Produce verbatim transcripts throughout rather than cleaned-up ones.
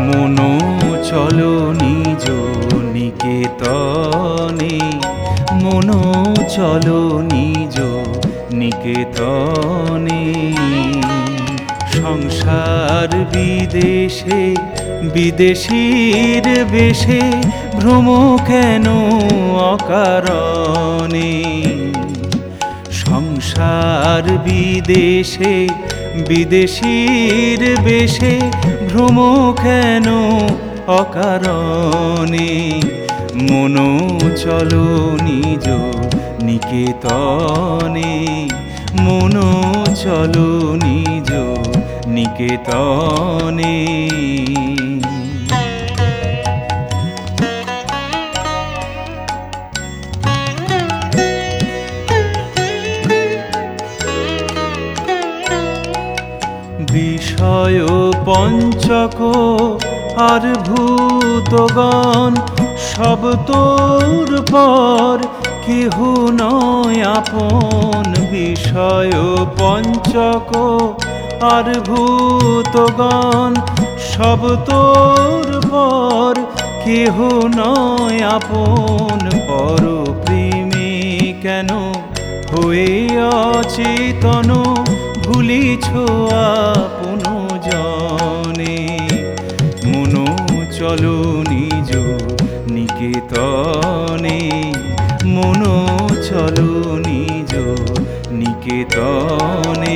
মনো চলো নিজ নিকেতনে, মনো চলো নিজ নিকেতনে। সংসার বিদেশে বিদেশীর বেশে ভ্রম কেন অকারণে। সংসার বিদেশে বিদেশীর বেশে ভ্রম কেন অকারণে। মনো চলো নিজ নিকেতনে, মনো চলো নিজ নিকেতনে। বিষয় পঞ্চক আর ভূতগণ সব তোর পর, কেহ নয় আপন। বিষয় পঞ্চক আর ভূতগণ সব তোর পর, কেহ নয় আপন। পর প্রেমে কেন হয়ে অচেতন, ভুলিছ আপন জনে। মনো চলো নিজ নিকেতনে, মনো চলো নিজ নিকেতনে।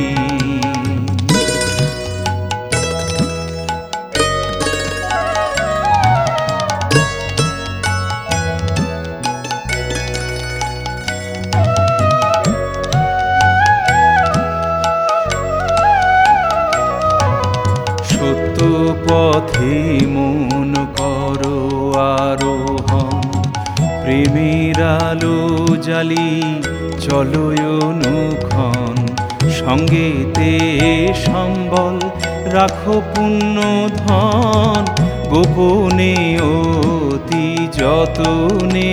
সত্য পথে মন করো আরোহণ, প্রেমের আলো জালি চলো অনুক্ষণ। সঙ্গেতে সম্বল রাখো পুণ্য ধন, গোপনে অতি যতনে।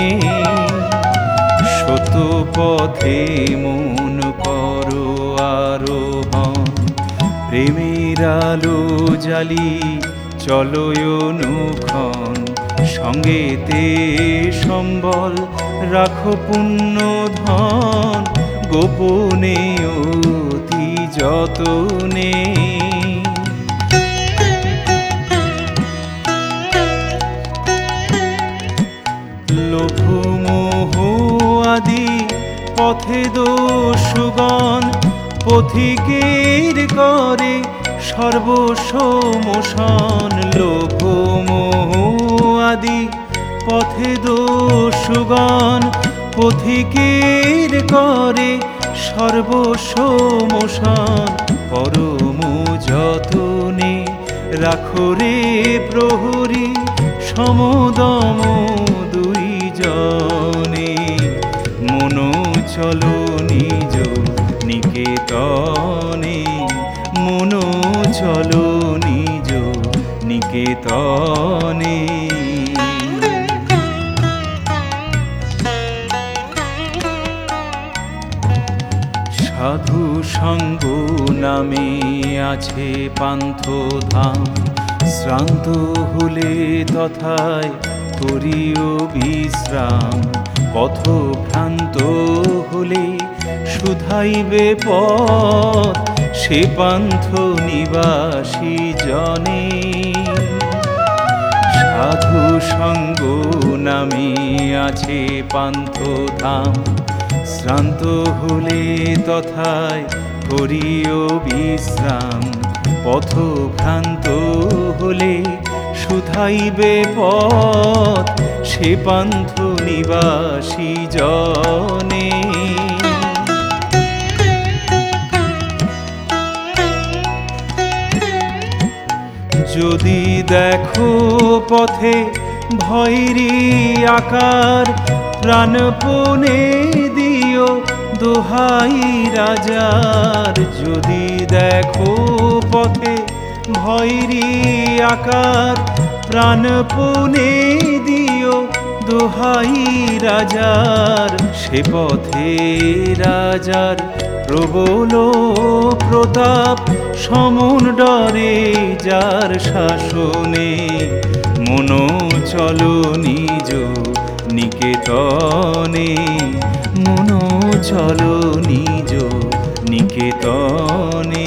সত্য পথে মন করো আরোহণ, প্রেমের আলো জালি চলো অনুক্ষণ। সঙ্গেতে সম্বল রাখো পুণ্য ধন, গোপনে অতি যতনে। লোভ মোহ আদি পথে দোষগণ, পথিকের করে সর্বসমোষণ। লোভ মোহ আদি পথে দোষগণ, পথিকের করে সর্বসমোষণ। পরম যতনে রাখো রে প্রহরী, সমদম দুই জনে। মনো চলো নিজ নিকেতনে, মনো চলো নিজ নিকেতনে। সাধু সঙ্গ নামে আছে পান্থ ধাম, শ্রান্ত হলে তথায় করিও বিশ্রাম। পথভ্রান্ত হলে শুধাইবে পথ, সে পান্থ নিবাসী জনে। সাধু সঙ্গ নামে আছে পান্থ ধাম, শ্রান্ত হলে তথায় করিও বিশ্রাম। পথভ্রান্ত হলে শুধাইবে পথ, সে পান্থ নিবাসী জনে। যদি দেখো পথে ভৈরী আকার, প্রাণপণে দিও দোহাই রাজার। যদি দেখো পথে ভৈরী আকার, প্রাণপণে দিও দোহাই রাজার। সে পথে রাজার প্রবল প্রতাপ, সমন ডরে যার শাসনে, মন চলো নিজ নিকেতনে, মন চলো নিজ নিকেতনে।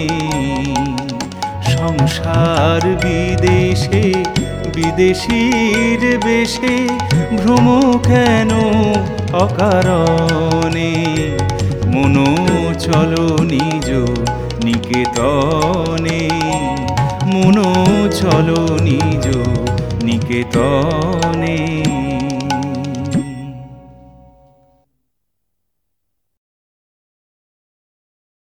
সংসার বিদেশে বিদেশীর বেশে, ভ্রম কেন অকারণে, মন চলো নিজ নিকেতনে, মন চলো নিজ নিকেতনে।